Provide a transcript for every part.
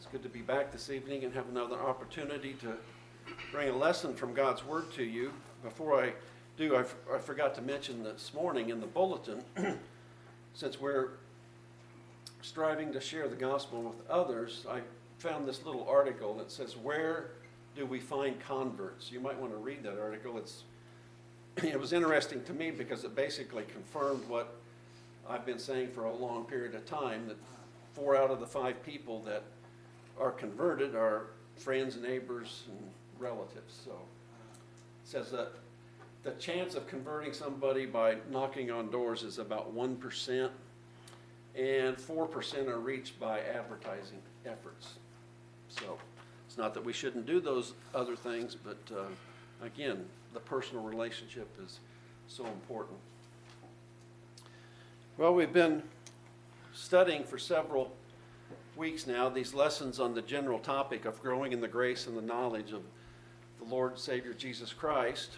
It's good to be back this evening and have another opportunity to bring a lesson from God's Word to you. Before I do, I forgot to mention this morning in the bulletin, since we're striving to share the gospel with others, I found this little article that says, "Where do we find converts?" You might want to read that article. It was interesting to me because it basically confirmed what I've been saying for a long period of time, that 4 out of the 5 people that are converted are friends, neighbors, and relatives. So it says that the chance of converting somebody by knocking on doors is about 1%, and 4% are reached by advertising efforts. So it's not that we shouldn't do those other things, but again, the personal relationship is so important. Well, we've been studying for several weeks now these lessons on the general topic of growing in the grace and the knowledge of the Lord and Savior Jesus Christ.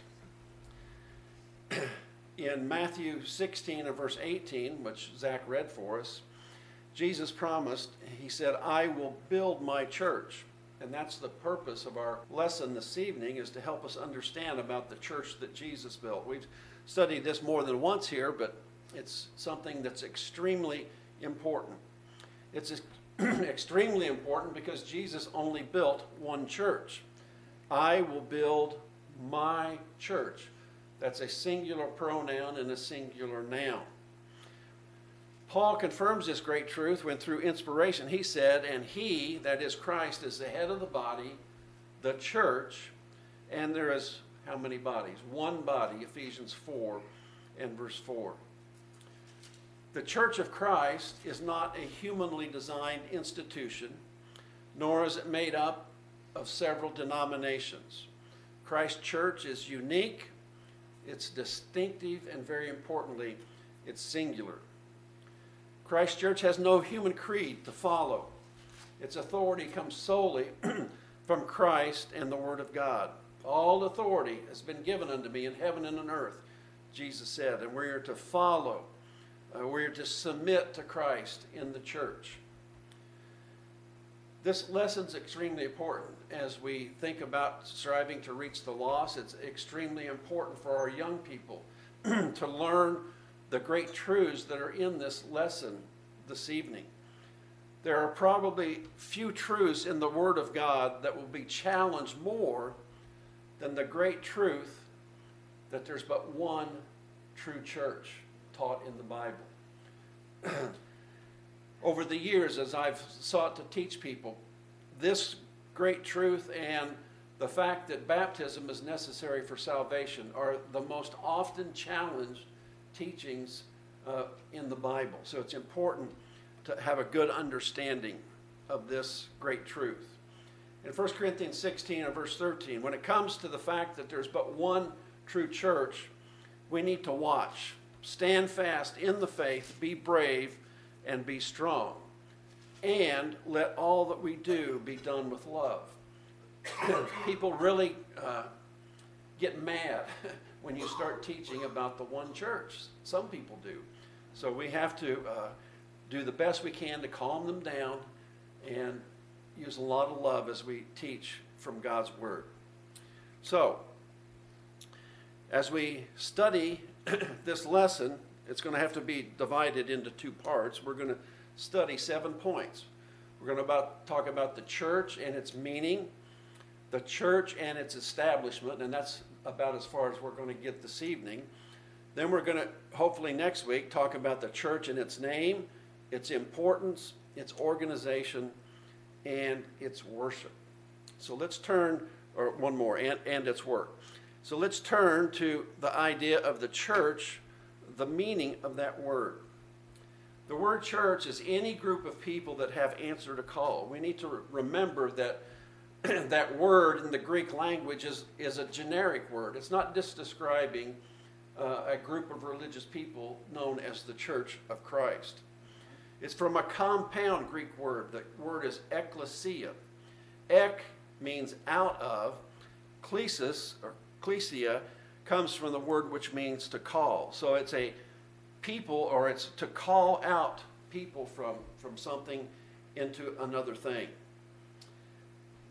In Matthew 16 and verse 18, which Zach read for us, Jesus promised, he said, "I will build my church." And that's the purpose of our lesson this evening, is to help us understand about the church that Jesus built. We've studied this more than once here, but it's something that's extremely important. It's extremely important because Jesus only built one church. I will build my church. That's a singular pronoun and a singular noun. Paul confirms this great truth when, through inspiration, he said, "And he," that is Christ, "is the head of the body, the church." And there is how many bodies? One body, Ephesians 4 and verse 4. The Church of Christ is not a humanly designed institution, nor is it made up of several denominations. Christ's church is unique, it's distinctive, and very importantly, it's singular. Christ's church has no human creed to follow. Its authority comes solely from Christ and the Word of God. "All authority has been given unto me in heaven and on earth," Jesus said, and we are to follow. We are to submit to Christ in the church. This lesson is extremely important as we think about striving to reach the lost. It's extremely important for our young people to learn the great truths that are in this lesson this evening. There are probably few truths in the Word of God that will be challenged more than the great truth that there's but one true church taught in the Bible. Over the years, as I've sought to teach people this great truth and the fact that baptism is necessary for salvation are the most often challenged teachings in the Bible. So it's important to have a good understanding of this great truth. In 1 Corinthians 16 and verse 13, when it comes to the fact that there's but one true church, we need to watch. Stand fast in the faith, be brave, and be strong. And let all that we do be done with love. People really get mad when you start teaching about the one church. Some people do. So we have to do the best we can to calm them down and use a lot of love as we teach from God's Word. So, as we study this lesson, it's going to have to be divided into 2 parts. We're going to study 7 points. We're going to talk about the church and its meaning, the church and its establishment, and that's about as far as we're going to get this evening. Then we're going to, hopefully next week, talk about the church and its name, its importance, its organization, and its worship. So let's turn, or one more, and its work. So let's turn to the idea of the church, the meaning of that word. The word church is any group of people that have answered a call. We need to remember that that word in the Greek language is a generic word. It's not just describing a group of religious people known as the Church of Christ. It's from a compound Greek word. The word is ekklesia. Ek means out of. Klesis, or klesia, comes from the word which means to call. So it's a people, or it's to call out people from something into another thing.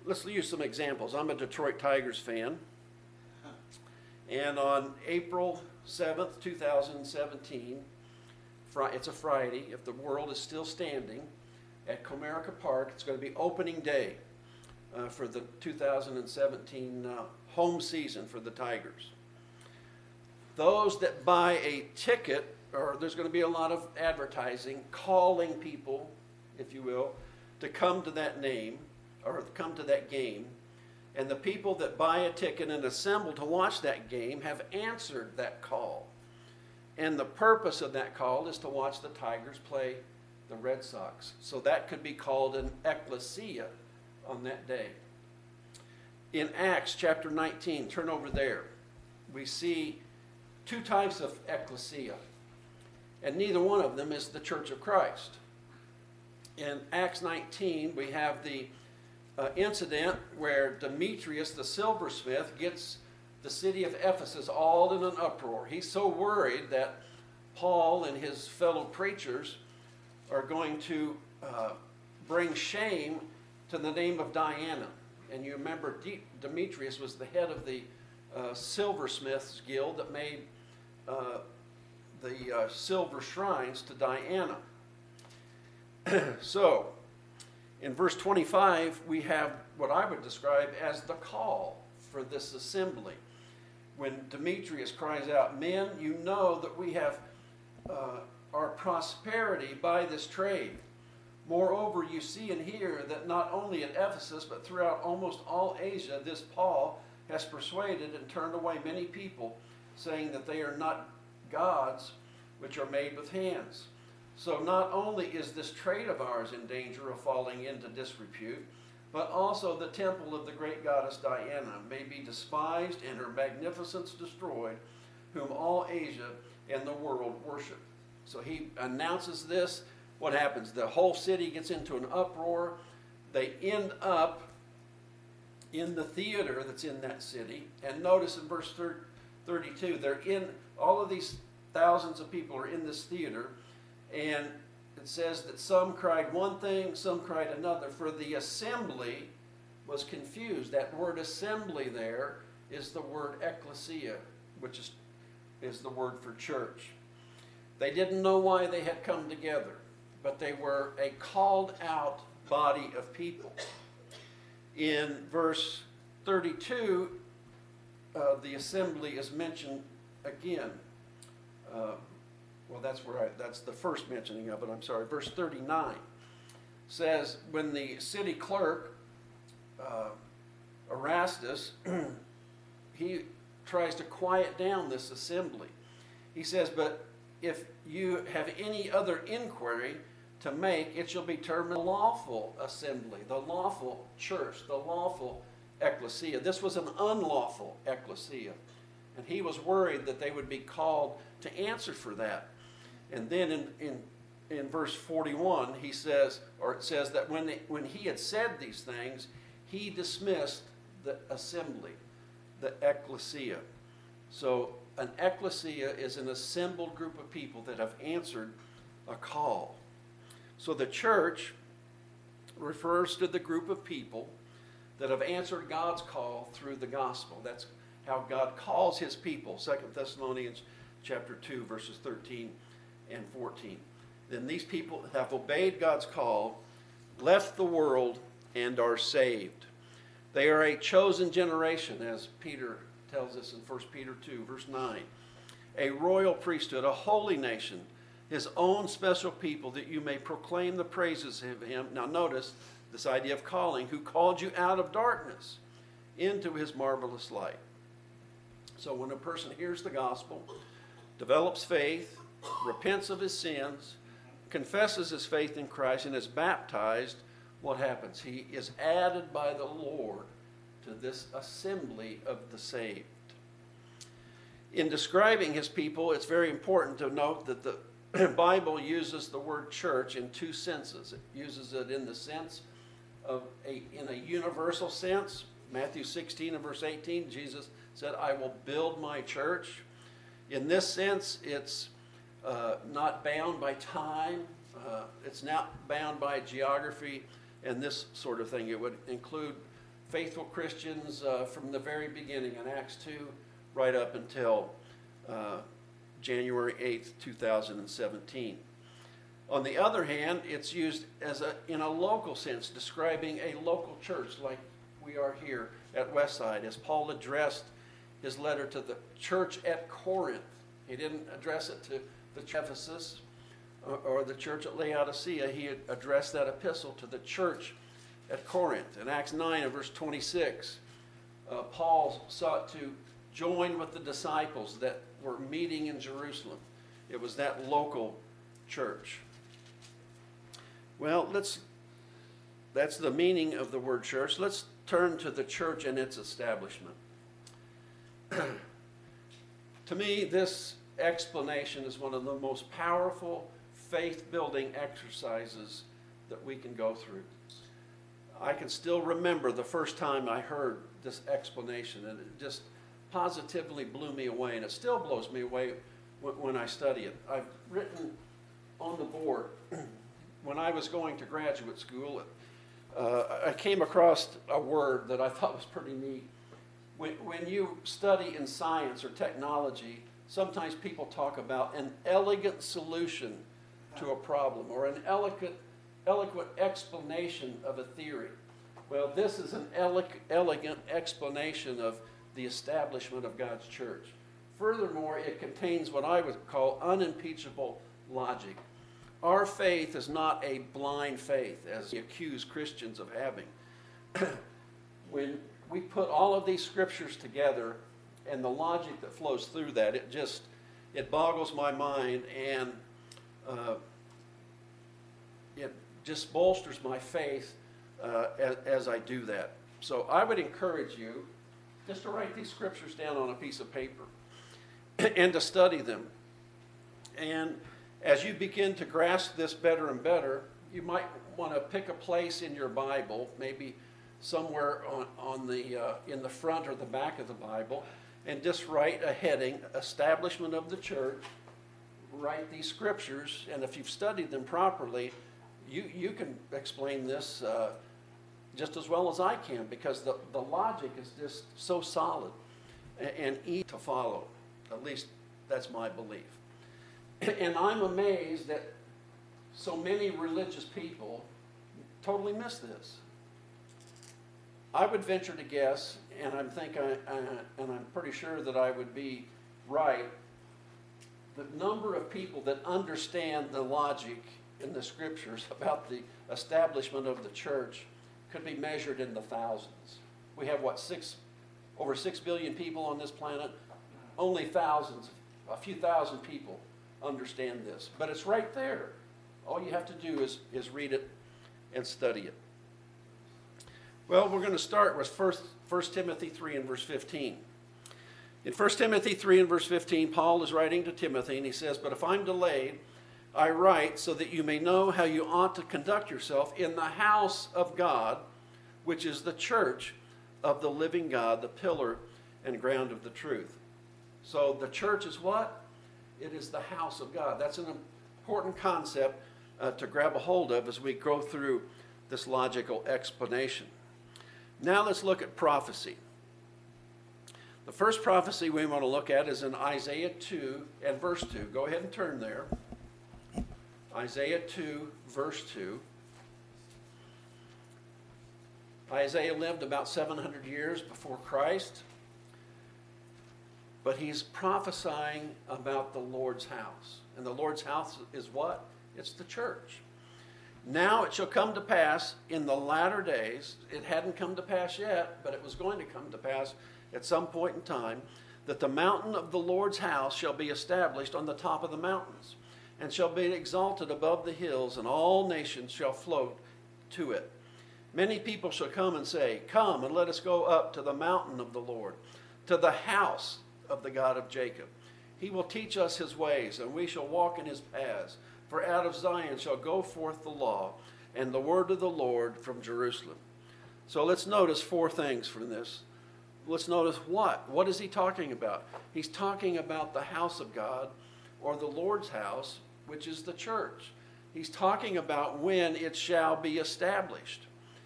let's use some examples. I'm a Detroit Tigers fan. And on April 7th, 2017, it's a Friday, if the world is still standing, at Comerica Park, it's going to be opening day for the 2017 home season for the Tigers. Those that buy a ticket, or there's going to be a lot of advertising, calling people, if you will, to come to that name, or come to that game. And the people that buy a ticket and assemble to watch that game have answered that call. And the purpose of that call is to watch the Tigers play the Red Sox. So that could be called an ecclesia on that day. In Acts chapter 19, turn over there, we see two types of ecclesia. And neither one of them is the Church of Christ. In Acts 19, we have the incident where Demetrius, the silversmith, gets the city of Ephesus all in an uproar. He's so worried that Paul and his fellow preachers are going to bring shame to the name of Diana. And you remember Demetrius was the head of the silversmiths guild that made the silver shrines to Diana. So, in verse 25, we have what I would describe as the call for this assembly. When Demetrius cries out, "Men, you know that we have our prosperity by this trade. Moreover, you see and hear that not only at Ephesus, but throughout almost all Asia, this Paul has persuaded and turned away many people, saying that they are not gods which are made with hands. So not only is this trade of ours in danger of falling into disrepute, but also the temple of the great goddess Diana may be despised and her magnificence destroyed, whom all Asia and the world worship." So he announces this. What happens? The whole city gets into an uproar. They end up in the theater that's in that city. And notice in verse 32, they're in, all of these thousands of people are in this theater. And it says that some cried one thing, some cried another, for the assembly was confused. That word assembly there is the word ecclesia, which is the word for church. They didn't know why they had come together, but they were a called out body of people. In verse 32, the assembly is mentioned again. Well, that's the first mentioning of it, I'm sorry. Verse 39 says, when the city clerk, Erastus, he tries to quiet down this assembly. He says, "But if you have any other inquiry to make, it shall be termed the lawful assembly, the lawful church, the lawful ecclesia." This was an unlawful ecclesia. And he was worried that they would be called to answer for that. And then in verse 41, he says, or it says that when he had said these things, he dismissed the assembly, the ecclesia. So an ecclesia is an assembled group of people that have answered a call. So the church refers to the group of people that have answered God's call through the gospel. That's how God calls his people. 2 Thessalonians chapter 2, verses 13 and 14. Then these people have obeyed God's call, left the world, and are saved. They are a chosen generation, as Peter tells us in 1 Peter 2, verse 9. A royal priesthood, a holy nation, his own special people, that you may proclaim the praises of him. Now notice this idea of calling, who called you out of darkness into his marvelous light. So when a person hears the gospel, develops faith, repents of his sins, confesses his faith in Christ, and is baptized, what happens? He is added by the Lord to this assembly of the saved. In describing his people, it's very important to note that the Bible uses the word church in two senses. It uses it in the sense of in a universal sense. Matthew 16 and verse 18, Jesus said, "I will build my church." In this sense, it's not bound by time. It's not bound by geography and this sort of thing. It would include faithful Christians from the very beginning in Acts 2 right up until January 8th, 2017. On the other hand, it's used in a local sense, describing a local church like we are here at Westside, as Paul addressed his letter to the church at Corinth. He didn't address it to the church at Ephesus or the church at Laodicea. He addressed that epistle to the church at Corinth. In Acts 9 and verse 26, Paul sought to join with the disciples that were meeting in Jerusalem. It was that local church. Well, that's the meaning of the word church. Let's turn to the church and its establishment. To me, this explanation is one of the most powerful faith-building exercises that we can go through. I can still remember the first time I heard this explanation, and it just positively blew me away, and it still blows me away when I study it. I've written on the board, when I was going to graduate school, I came across a word that I thought was pretty neat. When you study in science or technology, sometimes people talk about an elegant solution to a problem or an eloquent explanation of a theory. Well, this is an elegant explanation of the establishment of God's church. Furthermore, it contains what I would call unimpeachable logic. Our faith is not a blind faith, as we accuse Christians of having. When we put all of these scriptures together and the logic that flows through that, it boggles my mind, and it just bolsters my faith as I do that. So I would encourage you just to write these scriptures down on a piece of paper and to study them. And as you begin to grasp this better and better, you might want to pick a place in your Bible, maybe somewhere in the front or the back of the Bible, and just write a heading, Establishment of the Church. Write these scriptures, and if you've studied them properly, you can explain this just as well as I can, because the logic is just so solid and easy to follow. At least that's my belief. And I'm amazed that so many religious people totally miss this. I would venture to guess, and I'm pretty sure that I would be right, the number of people that understand the logic in the scriptures about the establishment of the church could be measured in the thousands. We have, over 6 billion people on this planet? Only a few thousand people understand this. But it's right there. All you have to do is read it and study it. Well, we're going to start with 1 Timothy 3 and verse 15. In 1 Timothy 3 and verse 15, Paul is writing to Timothy, and he says, "But if I'm delayed, I write so that you may know how you ought to conduct yourself in the house of God, which is the church of the living God, the pillar and ground of the truth." So the church is what? It is the house of God. That's an important concept to grab a hold of as we go through this logical explanation. Now let's look at prophecy. The first prophecy we want to look at is in Isaiah 2 and verse 2. Go ahead and turn there. Isaiah 2, verse 2. Isaiah lived about 700 years before Christ, but he's prophesying about the Lord's house. And the Lord's house is what? It's the church. "Now it shall come to pass in the latter days," it hadn't come to pass yet, but it was going to come to pass at some point in time, "that the mountain of the Lord's house shall be established on the top of the mountains, and shall be exalted above the hills, and all nations shall flow to it. Many people shall come and say, 'Come, and let us go up to the mountain of the Lord, to the house of the God of Jacob. He will teach us his ways, and we shall walk in his paths. For out of Zion shall go forth the law, and the word of the Lord from Jerusalem.'" So let's notice 4 things from this. Let's notice what? What is he talking about? He's talking about the house of God, or the Lord's house, which is the church. He's talking about when it shall be established.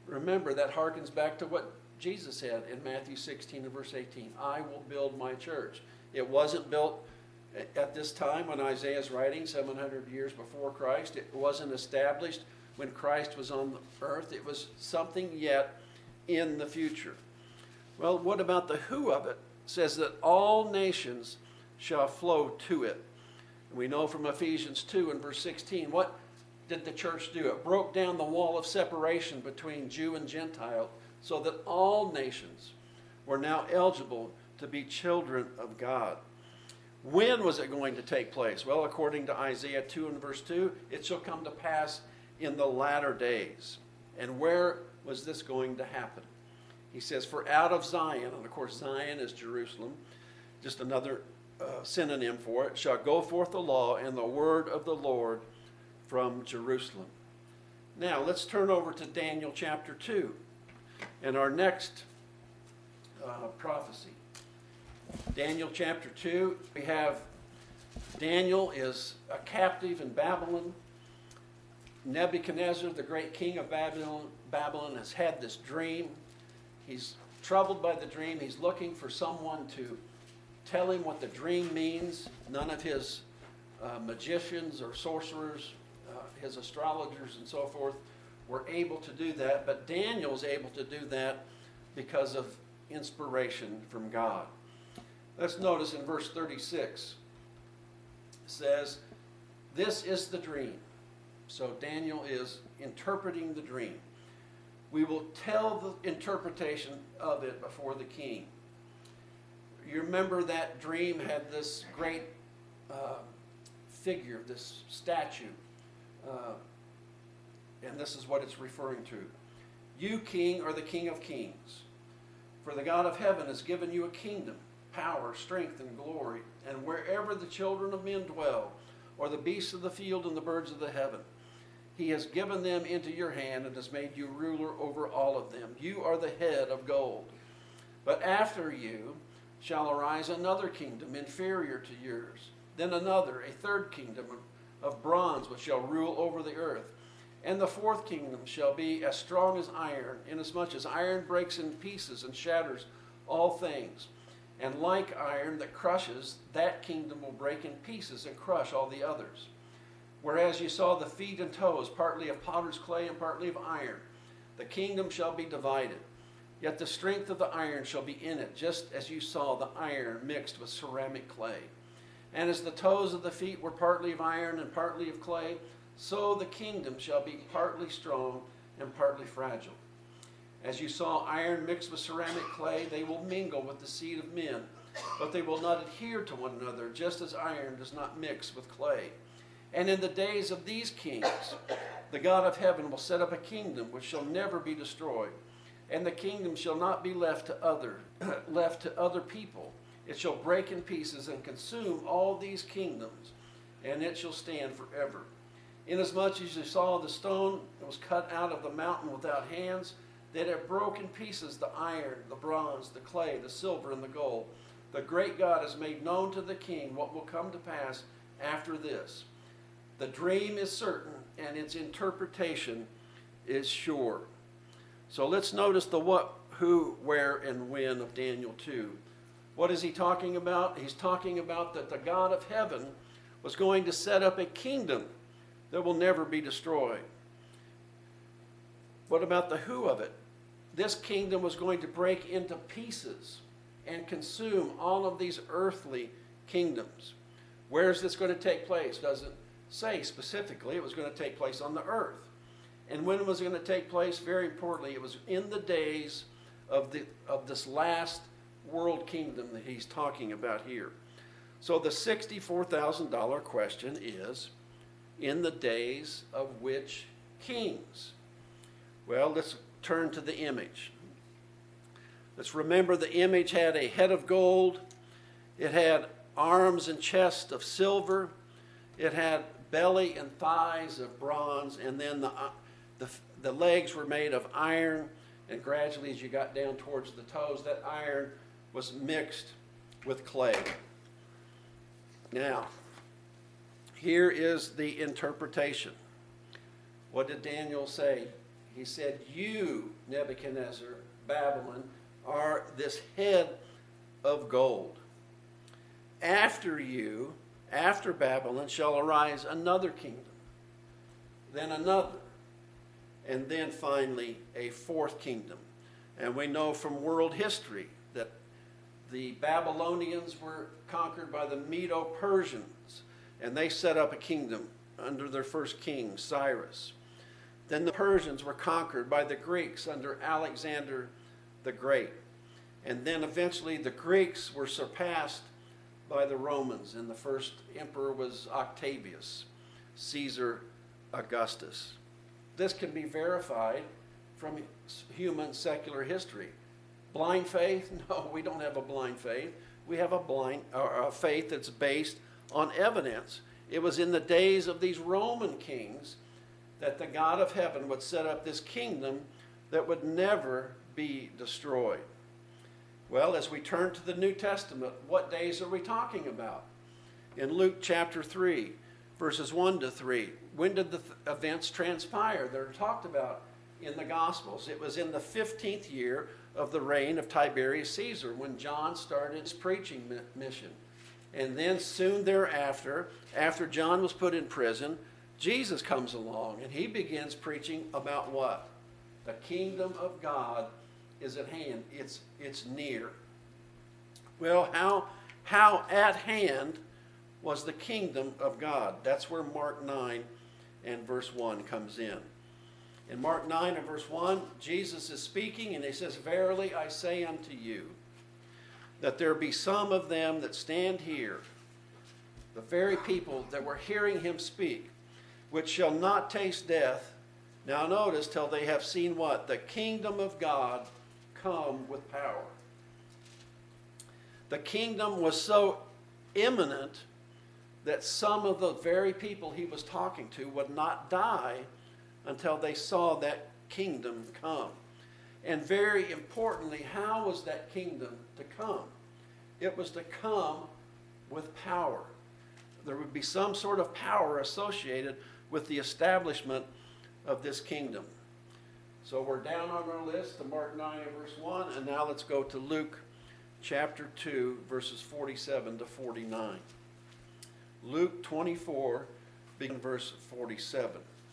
remember, that harkens back to what Jesus said in Matthew 16 and verse 18. I will build my church. It wasn't built at this time when Isaiah is writing, 700 years before Christ. It wasn't established when Christ was on the earth. It was something yet in the future. Well, what about the who of it? It says that all nations shall flow to it. And we know from Ephesians 2 and verse 16, what did the church do? It broke down the wall of separation between Jew and Gentile so that all nations were now eligible to be children of God. When was it going to take place? Well, according to Isaiah 2 and verse 2, it shall come to pass in the latter days. And where was this going to happen? He says, for out of Zion, and of course Zion is Jerusalem, just another synonym for it, shall go forth the law and the word of the Lord from Jerusalem. Now, let's turn over to Daniel chapter 2 and our next prophecy. Daniel chapter 2, we have Daniel is a captive in Babylon. Nebuchadnezzar, the great king of Babylon, has had this dream. He's troubled by the dream. He's looking for someone to tell him what the dream means. None of his magicians or sorcerers, his astrologers and so forth, were able to do that. But Daniel's able to do that because of inspiration from God. Let's notice in verse 36, it says, this is the dream. So Daniel is interpreting the dream. We will tell the interpretation of it before the king. You remember that dream had this great figure, this statue. And this is what it's referring to. You, king, are the King of kings. For the God of heaven has given you a kingdom, power, strength, and glory. And wherever the children of men dwell, or the beasts of the field and the birds of the heaven, he has given them into your hand and has made you ruler over all of them. You are the head of gold. But after you shall arise another kingdom inferior to yours. Then another, a third kingdom of bronze, which shall rule over the earth. And the fourth kingdom shall be as strong as iron, inasmuch as iron breaks in pieces and shatters all things. And like iron that crushes, that kingdom will break in pieces and crush all the others. Whereas you saw the feet and toes, partly of potter's clay and partly of iron, the kingdom shall be divided. Yet the strength of the iron shall be in it, just as you saw the iron mixed with ceramic clay. And as the toes of the feet were partly of iron and partly of clay, so the kingdom shall be partly strong and partly fragile. As you saw iron mixed with ceramic clay, they will mingle with the seed of men, but they will not adhere to one another, just as iron does not mix with clay. And in the days of these kings, the God of heaven will set up a kingdom which shall never be destroyed, and the kingdom shall not be left to other people. It shall break in pieces and consume all these kingdoms, and it shall stand forever. Inasmuch as you saw the stone that was cut out of the mountain without hands, that it broke in pieces the iron, the bronze, the clay, the silver, and the gold. The great God has made known to the king what will come to pass after this. The dream is certain, and its interpretation is sure. So let's notice the what, who, where, and when of Daniel 2. What is he talking about? He's talking about that the God of heaven was going to set up a kingdom that will never be destroyed. What about the who of it? This kingdom was going to break into pieces and consume all of these earthly kingdoms. Where is this going to take place? Doesn't say specifically. It was going to take place on the earth. And when was it going to take place? Very importantly, it was in the days of this last world kingdom that he's talking about here. So the $64,000 question is, in the days of which kings? Well, let's turn to the image. Let's remember the image had a head of gold. It had arms and chest of silver. It had belly and thighs of bronze. And then the legs were made of iron. And gradually, as you got down towards the toes, that iron was mixed with clay. Now, here is the interpretation. What did Daniel say? He said, you, Nebuchadnezzar, Babylon, are this head of gold. After you, after Babylon, shall arise another kingdom, then another, and then finally a fourth kingdom. And we know from world history that the Babylonians were conquered by the Medo-Persians, and they set up a kingdom under their first king, Cyrus. Then the Persians were conquered by the Greeks under Alexander the Great. And then eventually the Greeks were surpassed by the Romans, and the first emperor was Octavius, Caesar Augustus. This can be verified from human secular history. Blind faith? No, we don't have a blind faith. We have a faith that's based on evidence. It was in the days of these Roman kings that the God of heaven would set up this kingdom that would never be destroyed. Well, as we turn to the New Testament, what days are we talking about? In Luke chapter 3, verses 1 to 3, when did the events transpire that are talked about in the Gospels? It was in the 15th year of the reign of Tiberius Caesar when John started his preaching mission. And then soon thereafter, after John was put in prison, Jesus comes along and he begins preaching about what? The kingdom of God is at hand. It's near. Well, how at hand was the kingdom of God? That's where Mark 9 and verse 1 comes in. In Mark 9 and verse 1, Jesus is speaking and he says, verily I say unto you, that there be some of them that stand here, the very people that were hearing him speak, which shall not taste death, now notice, till they have seen what? The kingdom of God come with power. The kingdom was so imminent that some of the very people he was talking to would not die until they saw that kingdom come. And very importantly, how was that kingdom to come? It was to come with power. There would be some sort of power associated with the establishment of this kingdom. So we're down on our list to Mark 9 and verse 1, and now let's go to Luke chapter 2, verses 47 to 49. Luke 24, beginning verse 47.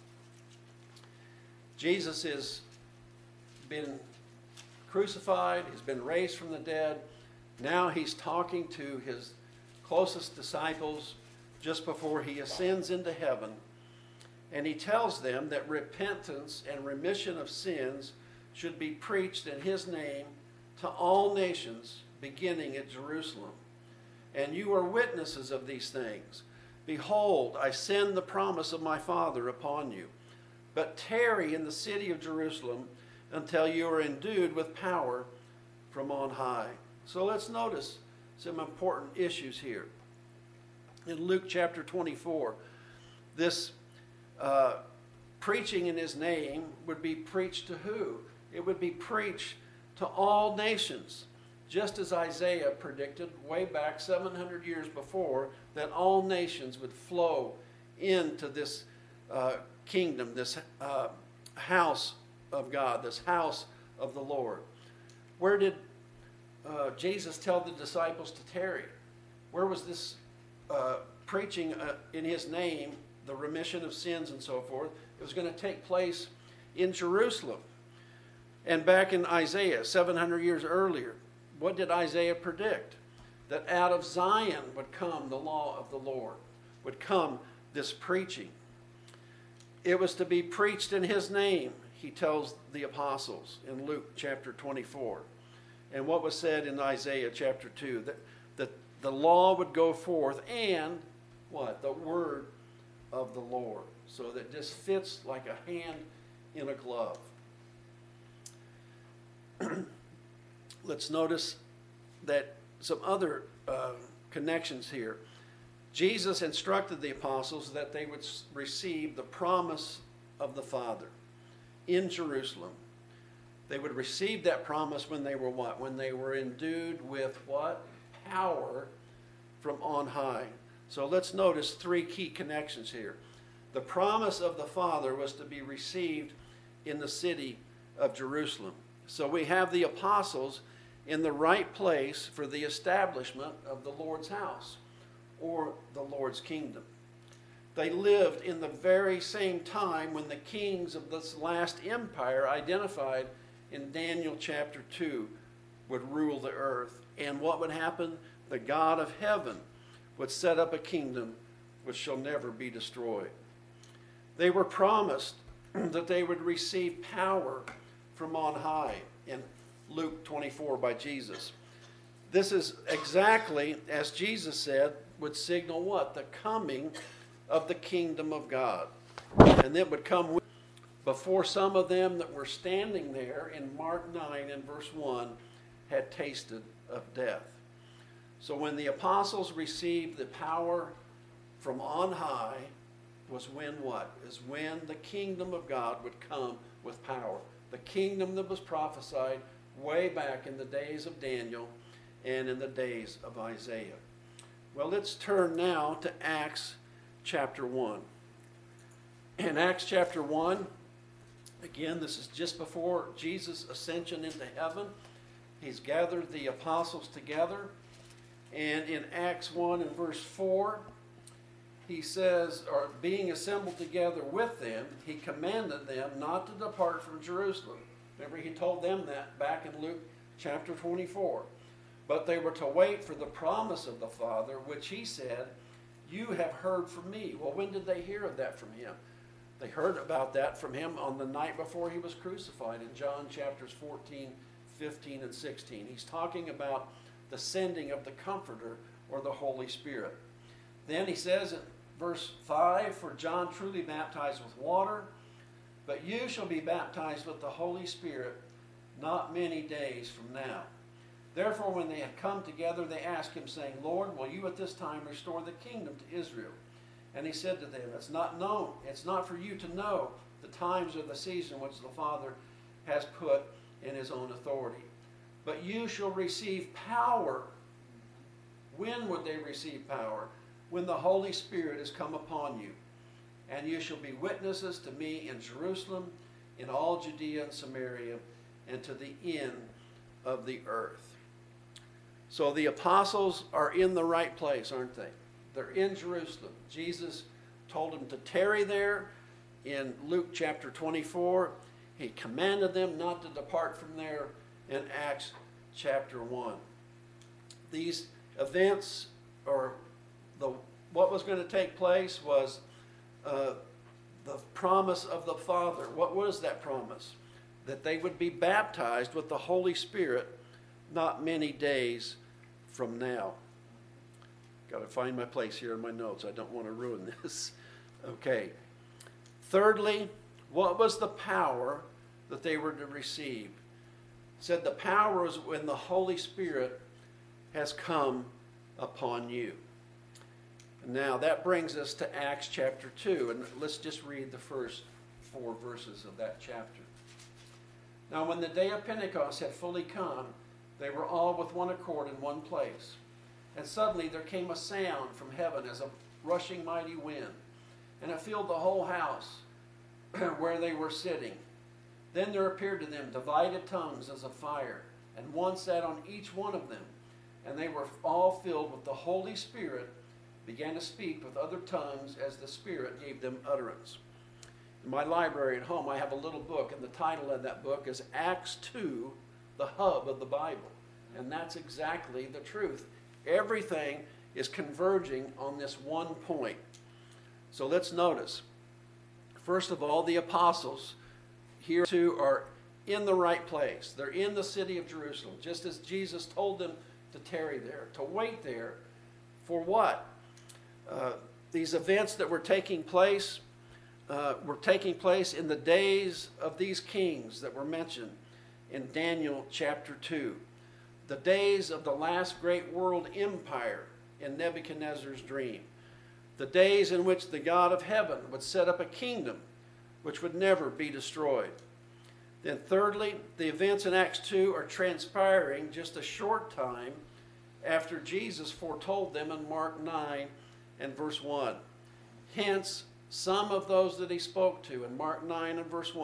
Jesus has been crucified, he's been raised from the dead. Now he's talking to his closest disciples just before he ascends into heaven. And he tells them that repentance and remission of sins should be preached in his name to all nations, beginning at Jerusalem. And you are witnesses of these things. Behold, I send the promise of my Father upon you. But tarry in the city of Jerusalem until you are endued with power from on high. So let's notice some important issues here. In Luke chapter 24, this preaching in his name would be preached to who? It would be preached to all nations, just as Isaiah predicted way back 700 years before, that all nations would flow into this kingdom, this house of God, this house of the Lord. Where did Jesus tell the disciples to tarry? Where was this preaching in his name, the remission of sins and so forth? It was going to take place in Jerusalem. And back in Isaiah, 700 years earlier, what did Isaiah predict? That out of Zion would come the law of the Lord, would come this preaching. It was to be preached in his name, he tells the apostles in Luke chapter 24. And what was said in Isaiah chapter 2, that the law would go forth and what? The word of the Lord. So that this fits like a hand in a glove. Let's notice that some other connections here. Jesus instructed the apostles that they would receive the promise of the Father in Jerusalem. They would receive that promise when they were what? When they were endued with what? Power from on high. So let's notice three key connections here. The promise of the Father was to be received in the city of Jerusalem. So we have the apostles in the right place for the establishment of the Lord's house or the Lord's kingdom. They lived in the very same time when the kings of this last empire identified in Daniel chapter 2 would rule the earth. And what would happen? The God of heaven would set up a kingdom which shall never be destroyed. They were promised that they would receive power from on high in Luke 24 by Jesus. This is exactly, as Jesus said, would signal what? The coming of the kingdom of God. And it would come before some of them that were standing there in Mark 9 and verse 1 had tasted of death. So when the apostles received the power from on high was when what? Is when the kingdom of God would come with power. The kingdom that was prophesied way back in the days of Daniel and in the days of Isaiah. Well, let's turn now to Acts chapter 1. In Acts chapter 1, again, this is just before Jesus' ascension into heaven. He's gathered the apostles together. And in Acts 1 and verse 4, he says, or being assembled together with them, he commanded them not to depart from Jerusalem. Remember, he told them that back in Luke chapter 24. But they were to wait for the promise of the Father, which he said, you have heard from me. Well, when did they hear of that from him? They heard about that from him on the night before he was crucified in John chapters 14, 15, and 16. He's talking about the sending of the Comforter or the Holy Spirit. Then he says in verse 5, for John truly baptized with water, but you shall be baptized with the Holy Spirit not many days from now. Therefore, when they had come together, they asked him, saying, Lord, will you at this time restore the kingdom to Israel? And he said to them, it's not for you to know the times or the season which the Father has put in his own authority. But you shall receive power. When would they receive power? When the Holy Spirit has come upon you. And you shall be witnesses to me in Jerusalem, in all Judea and Samaria, and to the end of the earth. So the apostles are in the right place, aren't they? They're in Jerusalem. Jesus told them to tarry there in Luke chapter 24. He commanded them not to depart from there in Acts chapter 1. These events, or what was going to take place, was the promise of the Father. What was that promise? That they would be baptized with the Holy Spirit not many days from now. Got to find my place here in my notes. I don't want to ruin this. Okay. Thirdly, what was the power that they were to receive? It said the power is when the Holy Spirit has come upon you. Now that brings us to Acts chapter 2, and let's just read the first 4 verses of that chapter. Now when the day of Pentecost had fully come, they were all with one accord in one place. And suddenly there came a sound from heaven as a rushing mighty wind, and it filled the whole house where they were sitting. Then there appeared to them divided tongues as of fire, and one sat on each one of them. And they were all filled with the Holy Spirit, began to speak with other tongues as the Spirit gave them utterance. In my library at home, I have a little book, and the title of that book is Acts 2, the hub of the Bible. And that's exactly the truth. Everything is converging on this one point. So let's notice. First of all, the apostles here too are in the right place. They're in the city of Jerusalem, just as Jesus told them to tarry there, to wait there. For what? These events that were taking place in the days of these kings that were mentioned in Daniel chapter 2. The days of the last great world empire in Nebuchadnezzar's dream. The days in which the God of heaven would set up a kingdom which would never be destroyed. Then thirdly, the events in Acts 2 are transpiring just a short time after Jesus foretold them in Mark 9 and verse 1. Hence, some of those that he spoke to in Mark 9 and verse 1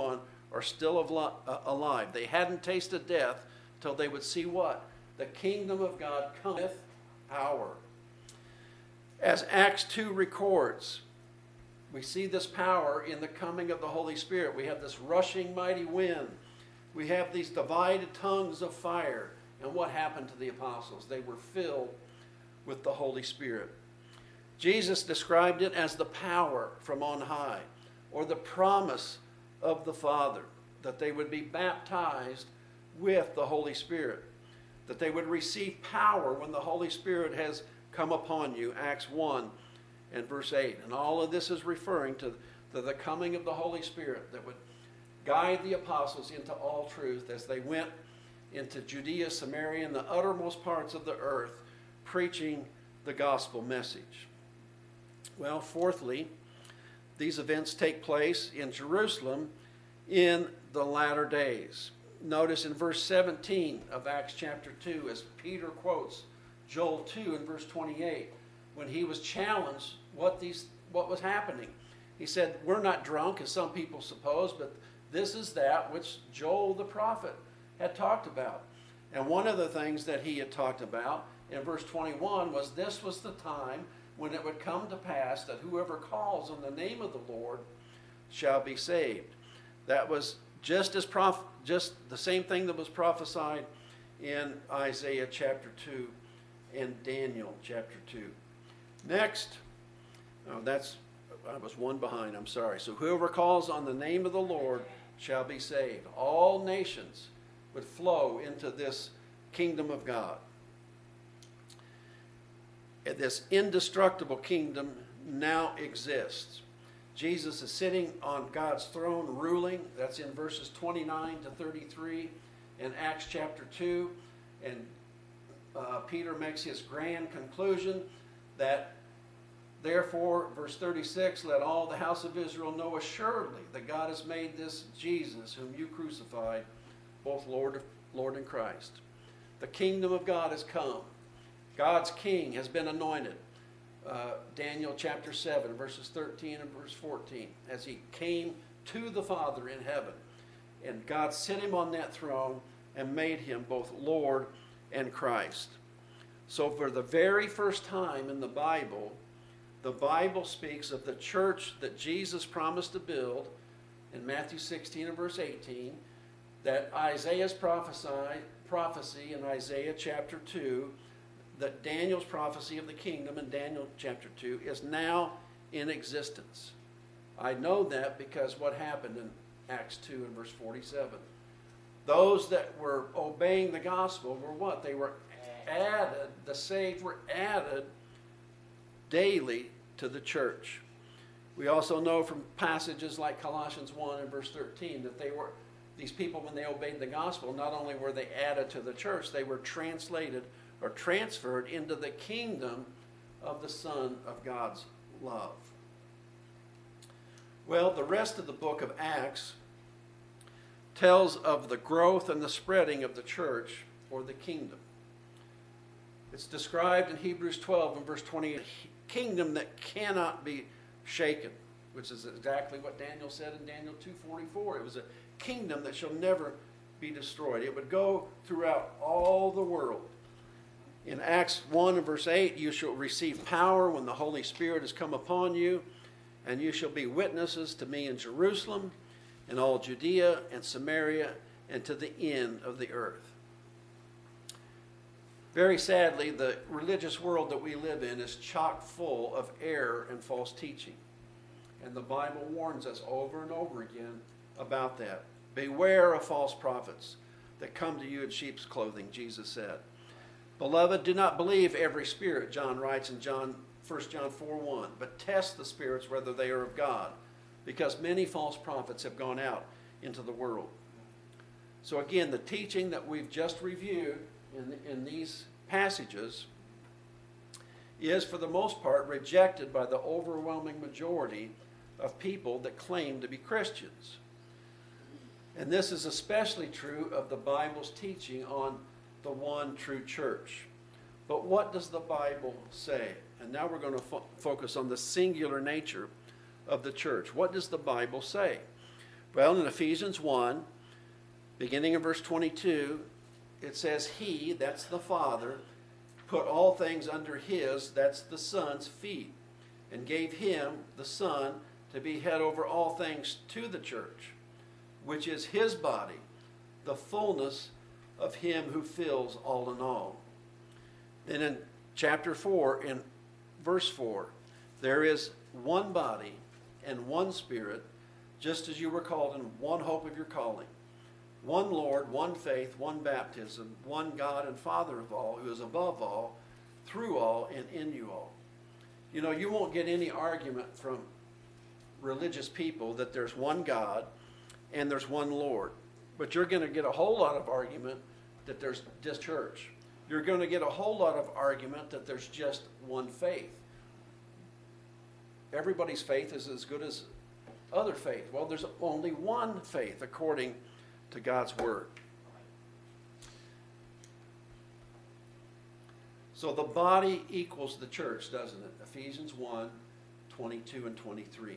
are still alive. They hadn't tasted death till they would see what? The kingdom of God come with power. As Acts 2 records, we see this power in the coming of the Holy Spirit. We have this rushing mighty wind. We have these divided tongues of fire. And what happened to the apostles? They were filled with the Holy Spirit. Jesus described it as the power from on high, or the promise of the Father, that they would be baptized with the Holy Spirit, that they would receive power when the Holy Spirit has come upon you, Acts 1 and verse 8. And all of this is referring to the coming of the Holy Spirit that would guide the apostles into all truth as they went into Judea, Samaria, and the uttermost parts of the earth, preaching the gospel message. Well, fourthly, these events take place in Jerusalem in the latter days. Notice in verse 17 of Acts chapter 2, as Peter quotes Joel 2 in verse 28, when he was challenged what was happening. He said, we're not drunk, as some people suppose, but this is that which Joel the prophet had talked about. And one of the things that he had talked about in verse 21 was this was the time when it would come to pass that whoever calls on the name of the Lord shall be saved. That was just the same thing that was prophesied in Isaiah chapter 2 and Daniel chapter 2. Next, I was one behind, I'm sorry. So whoever calls on the name of the Lord shall be saved. All nations would flow into this kingdom of God. This indestructible kingdom now exists. Jesus is sitting on God's throne ruling. That's in verses 29 to 33 in Acts chapter 2. And Peter makes his grand conclusion that, therefore, verse 36, let all the house of Israel know assuredly that God has made this Jesus, whom you crucified, both Lord and Christ. The kingdom of God has come. God's king has been anointed. Daniel chapter 7, verses 13 and verse 14, as he came to the Father in heaven. And God set him on that throne and made him both Lord and Christ. So for the very first time in the Bible speaks of the church that Jesus promised to build in Matthew 16 and verse 18, that Isaiah's prophecy in Isaiah chapter 2, that Daniel's prophecy of the kingdom in Daniel chapter 2 is now in existence. I know that because what happened in Acts 2 and verse 47. Those that were obeying the gospel were what? They were added, the saved were added daily to the church. We also know from passages like Colossians 1 and verse 13 that these people, when they obeyed the gospel, not only were they added to the church, they were translated or transferred into the kingdom of the Son of God's love. Well, the rest of the book of Acts tells of the growth and the spreading of the church or the kingdom. It's described in Hebrews 12 and verse 28, a kingdom that cannot be shaken, which is exactly what Daniel said in Daniel 2:44. It was a kingdom that shall never be destroyed. It would go throughout all the world. In Acts 1 and verse 8, you shall receive power when the Holy Spirit has come upon you, and you shall be witnesses to me in Jerusalem, and all Judea and Samaria, and to the end of the earth. Very sadly, the religious world that we live in is chock full of error and false teaching. And the Bible warns us over and over again about that. Beware of false prophets that come to you in sheep's clothing, Jesus said. Beloved, do not believe every spirit, John writes in 1 John 4:1, but test the spirits whether they are of God, because many false prophets have gone out into the world. So again, the teaching that we've just reviewed in these passages is, for the most part, rejected by the overwhelming majority of people that claim to be Christians. And this is especially true of the Bible's teaching on the one true church. But what does the Bible say? And now we're going to focus on the singular nature of the church. What does the Bible say? Well, in Ephesians 1, beginning in verse 22, it says, He, that's the Father, put all things under His, that's the Son's feet, and gave Him, the Son, to be head over all things to the church, which is His body, the fullness of Him who fills all in all. Then in chapter 4, in verse 4, there is one body and one Spirit, just as you were called in one hope of your calling. One Lord, one faith, one baptism, one God and Father of all, who is above all, through all, and in you all. You know, you won't get any argument from religious people that there's one God and there's one Lord. But you're going to get a whole lot of argument that there's just church. You're going to get a whole lot of argument that there's just one faith. Everybody's faith is as good as other faith. Well, there's only one faith according to God's Word. So the body equals the church, doesn't it? Ephesians 1, 22 and 23.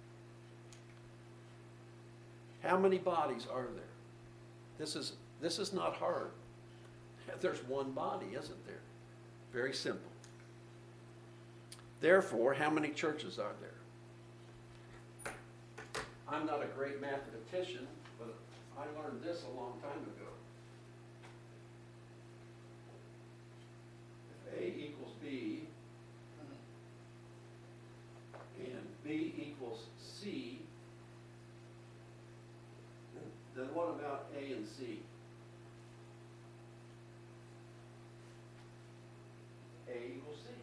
How many bodies are there? This is not hard. There's one body, isn't there? Very simple. Therefore, how many churches are there? I'm not a great mathematician, but I learned this a long time ago. If A equals B, and B equals C, then what about A and C? A equals C.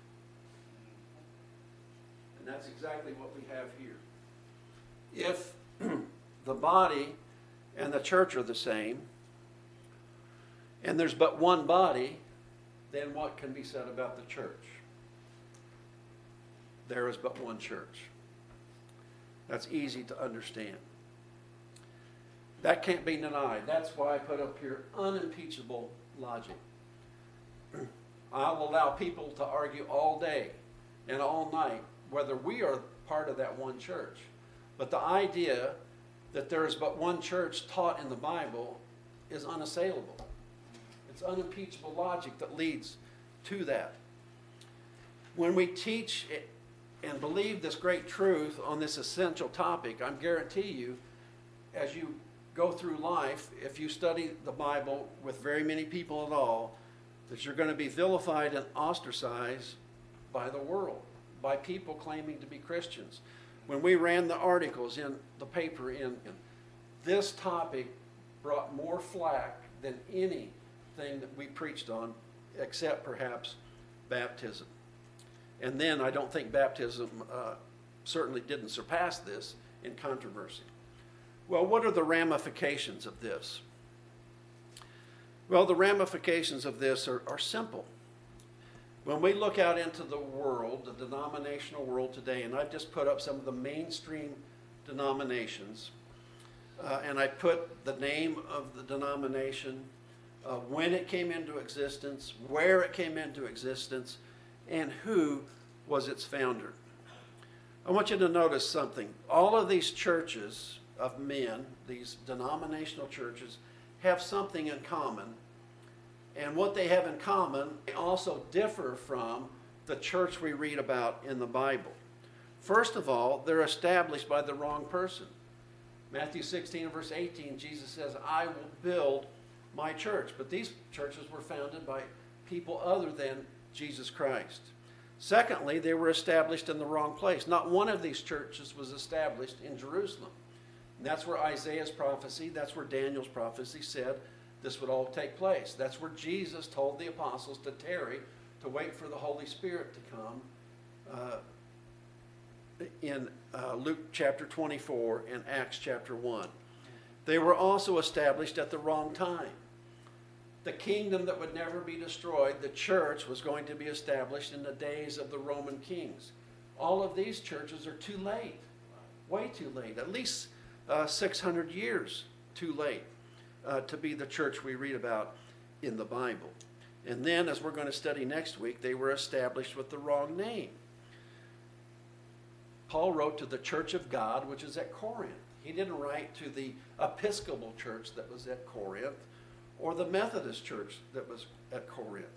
And that's exactly what we have here. If the body and the church are the same, and there's but one body, then what can be said about the church? There is but one church. That's easy to understand. That can't be denied. That's why I put up here unimpeachable logic. I'll allow people to argue all day and all night whether we are part of that one church. But the idea that there is but one church taught in the Bible is unassailable. It's unimpeachable logic that leads to that. When we teach and believe this great truth on this essential topic, I guarantee you, as you go through life, if you study the Bible with very many people at all, that you're going to be vilified and ostracized by the world, by people claiming to be Christians. When we ran the articles in the paper, this topic brought more flack than anything that we preached on, except perhaps baptism. And then I don't think baptism certainly didn't surpass this in controversy. Well, what are the ramifications of this? Well, the ramifications of this are simple. When we look out into the world, the denominational world today, and I've just put up some of the mainstream denominations, and I put the name of the denomination, when it came into existence, where it came into existence, and who was its founder. I want you to notice something. All of these churches of men, these denominational churches, have something in common. And what they have in common, they also differ from the church we read about in the Bible. First of all, they're established by the wrong person. Matthew 16 verse 18, Jesus says, I will build my church. But these churches were founded by people other than Jesus Christ. Secondly, they were established in the wrong place. Not one of these churches was established in Jerusalem. And that's where Isaiah's prophecy, that's where Daniel's prophecy said this would all take place. That's where Jesus told the apostles to tarry, to wait for the Holy Spirit to come in Luke chapter 24 and Acts chapter 1. They were also established at the wrong time. The kingdom that would never be destroyed, the church, was going to be established in the days of the Roman kings. All of these churches are too late, way too late, at least 600 years too late to be the church we read about in the Bible. And then, as we're going to study next week, they were established with the wrong name. Paul wrote to the church of God, which is at Corinth. He didn't write to the Episcopal church that was at Corinth or the Methodist church that was at Corinth.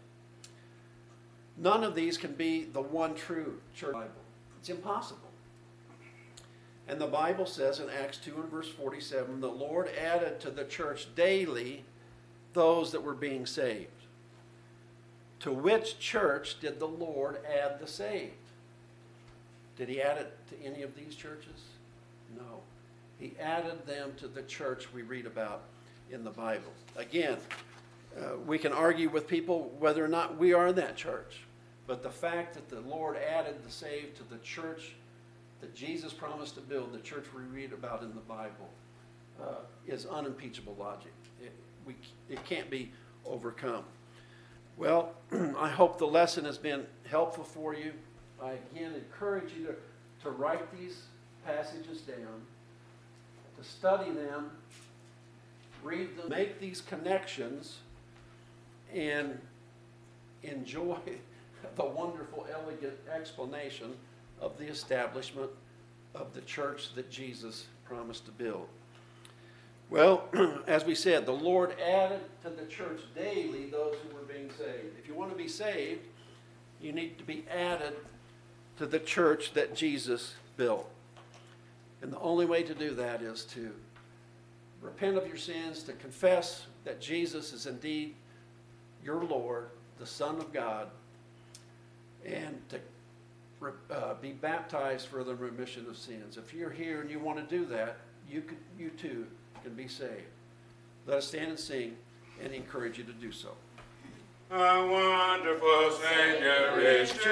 None of these can be the one true church Bible. It's impossible. And the Bible says in Acts 2 and verse 47, the Lord added to the church daily those that were being saved. To which church did the Lord add the saved? Did he add it to any of these churches? No. He added them to the church we read about in the Bible. Again, we can argue with people whether or not we are in that church. But the fact that the Lord added the saved to the church that Jesus promised to build, the church we read about in the Bible, is unimpeachable logic. It can't be overcome. Well, I hope the lesson has been helpful for you. I again encourage you to write these passages down, to study them, read them, make these connections, and enjoy the wonderful, elegant explanation of the establishment of the church that Jesus promised to build. Well, as we said, the Lord added to the church daily those who were being saved. If you want to be saved, you need to be added to the church that Jesus built. And the only way to do that is to repent of your sins, to confess that Jesus is indeed your Lord, the Son of God, and to be baptized for the remission of sins. If you're here and you want to do that, you too can be saved. Let us stand and sing and encourage you to do so. A wonderful Savior is